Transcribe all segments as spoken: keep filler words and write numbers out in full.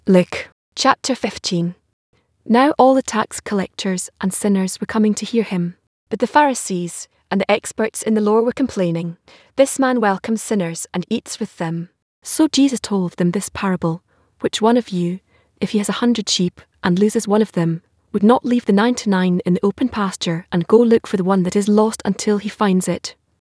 Luke chapter fifteen. Now all the tax collectors and sinners were coming to hear him, but the Pharisees and the experts in the law were complaining, "This man welcomes sinners and eats with them." So Jesus told them this parable: "Which one of you, if he has a hundred sheep and loses one of them, would not leave the ninety-nine in the open pasture and go look for the one that is lost until he finds it?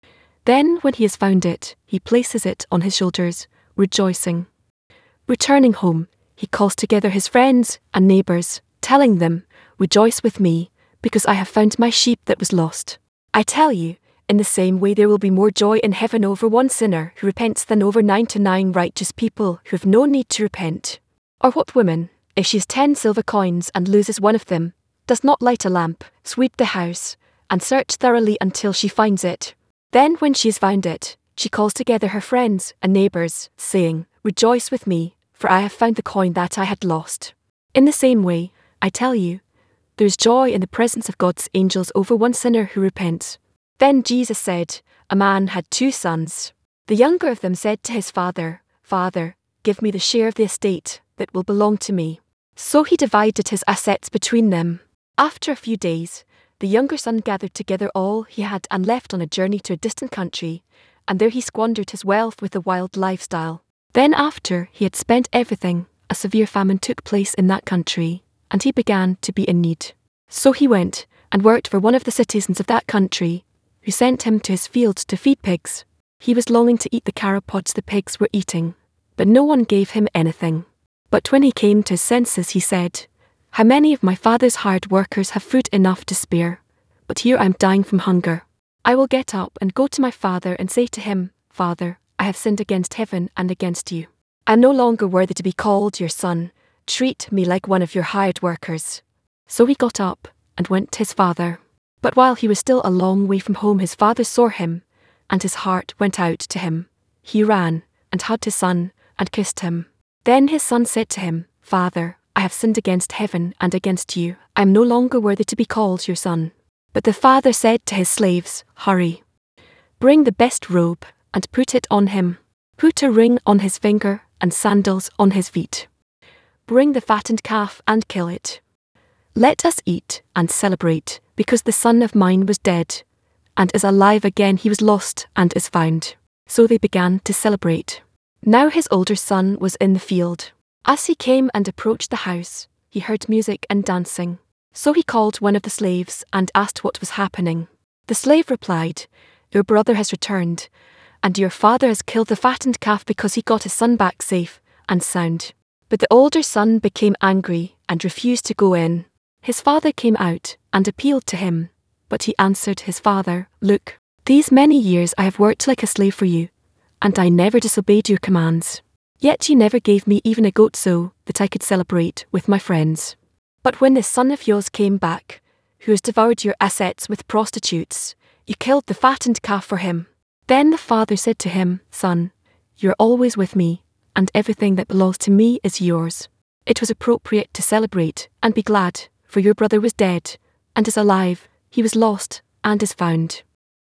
Then when he has found it, he places it on his shoulders, rejoicing. Returning home, he calls together his friends and neighbours, telling them, 'Rejoice with me, because I have found my sheep that was lost.' I tell you, in the same way there will be more joy in heaven over one sinner who repents than over ninety-nine righteous people who have no need to repent. Or what woman, if she has ten silver coins and loses one of them, does not light a lamp, sweep the house, and search thoroughly until she finds it? Then when she has found it, she calls together her friends and neighbours, saying, 'Rejoice with me, for I have found the coin that I had lost.' In the same way, I tell you, there is joy in the presence of God's angels over one sinner who repents." Then Jesus said, "A man had two sons. The younger of them said to his father, 'Father, give me the share of the estate that will belong to me.' So he divided his assets between them. After a few days, the younger son gathered together all he had and left on a journey to a distant country, and there he squandered his wealth with a wild lifestyle. Then after he had spent everything, a severe famine took place in that country, and he began to be in need. So he went and worked for one of the citizens of that country, who sent him to his fields to feed pigs. He was longing to eat the carob pods the pigs were eating, but no one gave him anything. But when he came to his senses, he said, 'How many of my father's hired workers have food enough to spare, but here I am dying from hunger. I will get up and go to my father and say to him, Father, I have sinned against heaven and against you. I am no longer worthy to be called your son. Treat me like one of your hired workers.' So he got up and went to his father. But while he was still a long way from home, his father saw him, and his heart went out to him. He ran and hugged his son and kissed him. Then his son said to him, 'Father, I have sinned against heaven and against you. I am no longer worthy to be called your son.' But the father said to his slaves, 'Hurry, bring the best robe and put it on him. Put a ring on his finger and sandals on his feet. Bring the fattened calf and kill it. Let us eat and celebrate, because the son of mine was dead, and is alive again, he was lost and is found.' So they began to celebrate. Now his older son was in the field. As he came and approached the house, he heard music and dancing. So he called one of the slaves and asked what was happening. The slave replied, 'Your brother has returned, and your father has killed the fattened calf because he got his son back safe and sound.' But the older son became angry and refused to go in. His father came out and appealed to him, but he answered his father, 'Look, these many years I have worked like a slave for you, and I never disobeyed your commands. Yet you never gave me even a goat so that I could celebrate with my friends. But when this son of yours came back, who has devoured your assets with prostitutes, you killed the fattened calf for him.' Then the father said to him, 'Son, you're always with me, and everything that belongs to me is yours. It was appropriate to celebrate and be glad, for your brother was dead and is alive, he was lost and is found.'